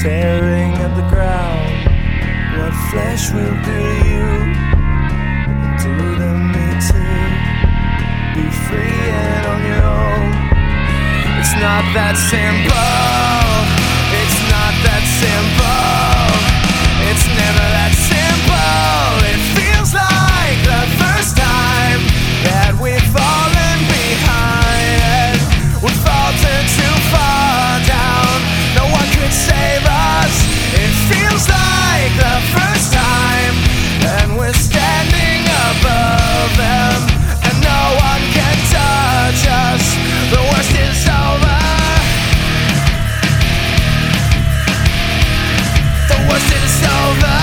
staring at the ground. What flesh will do you? Do them need to be free and on your own? It's not that simple. It's not that simple. It's never that simple. It feels like the first time that we've fallen behind. We've faltered too far down. No one could save us. It feels like the first time, and we're standing above them, and no one can touch us. The worst is over. The worst is over.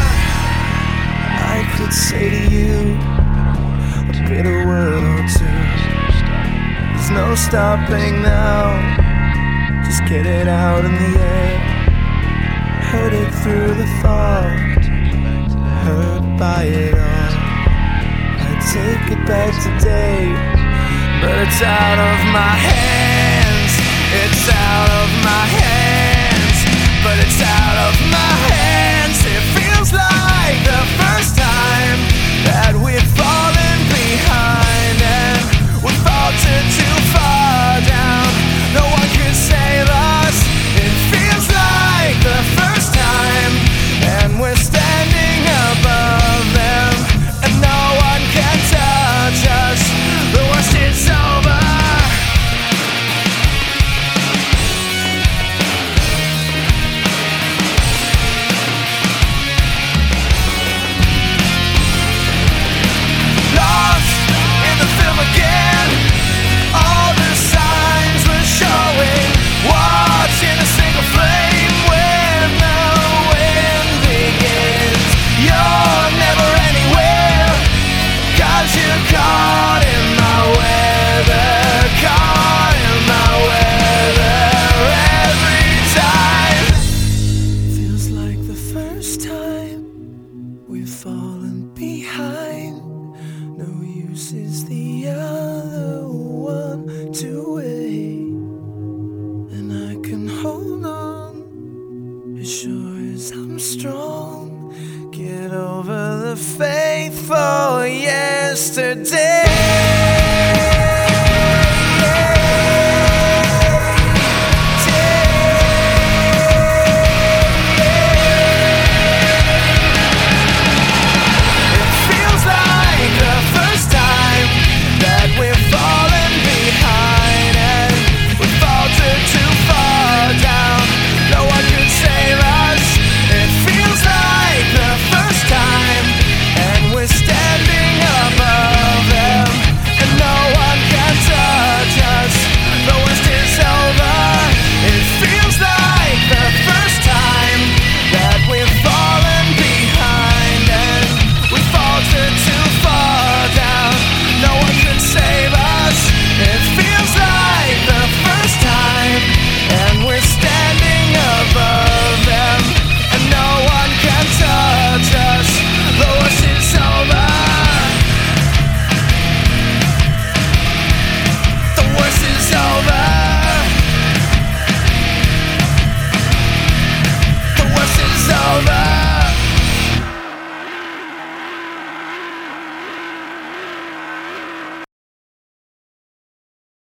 I could say to you a bitter word or two. There's no stopping now. Just get it out in the air. Heard it through the thought, hurt by it all. I take it back today, but it's out of my hands. It's out of my hands, but it's out of my hands. It feels like the first time that we've fallen behind, and we've faltered too far down. No one can save us. It feels like the first time, and we're standing above them, and no one can touch us. The worst is over. Lost in the film again. All the signs were showing. Watching a single flame when the wind begins. You're never anywhere, 'cause you're caught in my weather. Caught in my weather every time. Feels like the first time we've fallen behind. No use is the other one to wait, and I can hold on as sure as I'm strong. Get over the faithful yesterday.